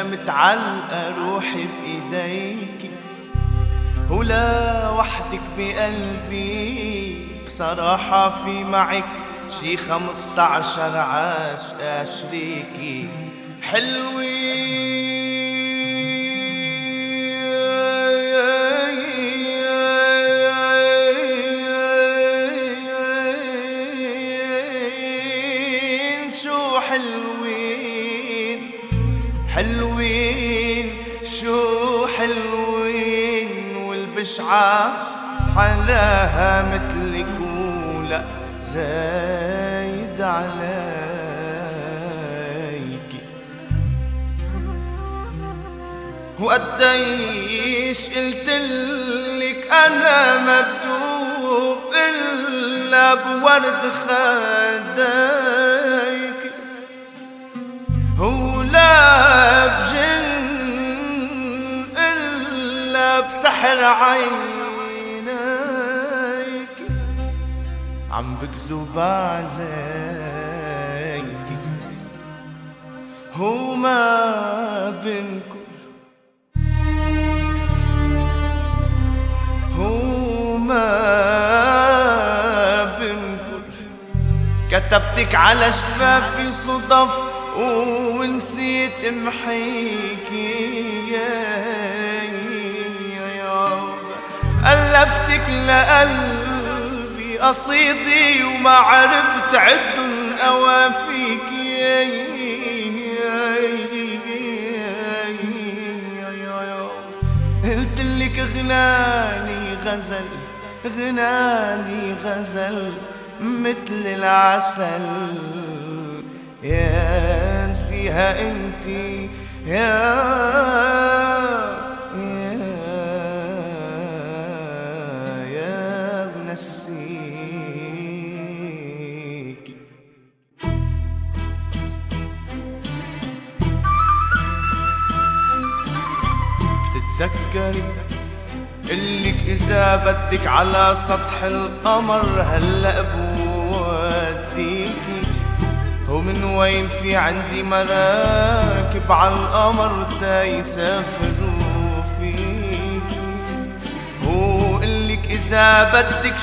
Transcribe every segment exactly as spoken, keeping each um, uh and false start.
ولا متعلقة روحي بإيديكي، ولا وحدك بقلبي. بصراحة في معك شي خمسطعشر عاش أشريكي حلوين، شو حلوين حلوين شو حلوين، والبشعة حلاها مثلك ولا زايد عليكي. وقديش قلتلك أنا مبدوب إلا بورد خديكي، ولا بجن إلا بسحر عينيكي، عم بكذب عليكي. هو ما بنكر هو ما بنكر كتبتك على شفافي صدف ونسيت امحيكي. ألفتك لقلبي قصيدي وما عرفت عدن أوافيكي. قلتلك غناني غزل غناني غزل مثل العسل، يا نسيها انتي يا يا يا بنسيكي. بتتذكري قلك إذا بدك على سطح القمر هلأ بوديكي، ومن وين في عندي مراكب عالقمر تا يسافروا فيكي. وقلك إذا بدك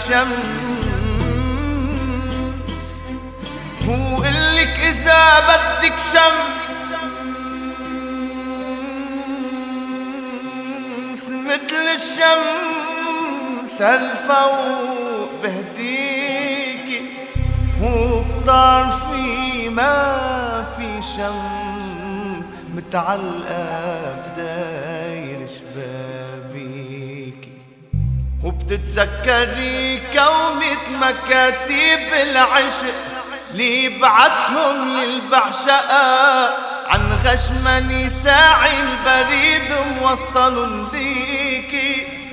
شمس وقلك إذا بدك شمس مثل الشمس هالفوق بهديكي، وبطار في ما في شمس متعلقة بداير شبابيكي. وبتتذكري كونة مكاتيب العشق اللي بعتهم للبعشقة عن غشمني ساعي البريد موصل ليكي.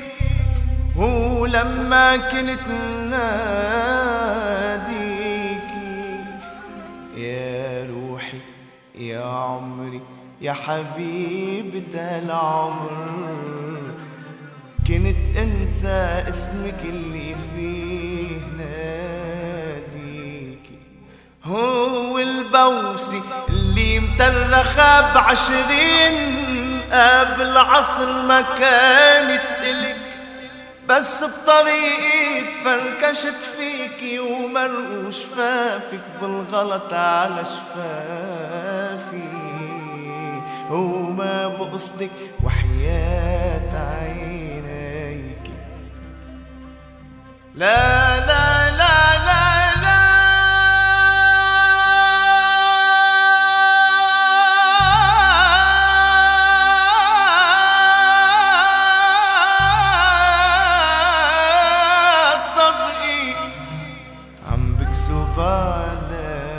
ولما كنت ناديكي يا روحي يا عمري يا حبيبة العمر، كنت انسى اسمك اللي فيه ناديكي. هو البوسي اللي مترخة بعشرين قبل عصر ما كانت إلك، بس بطريقي تفركشت فيكي ومرقوا شفافك بالغلط على شفافي. وما بقصدك وحياة عينيكي. لا لا لا لا عليك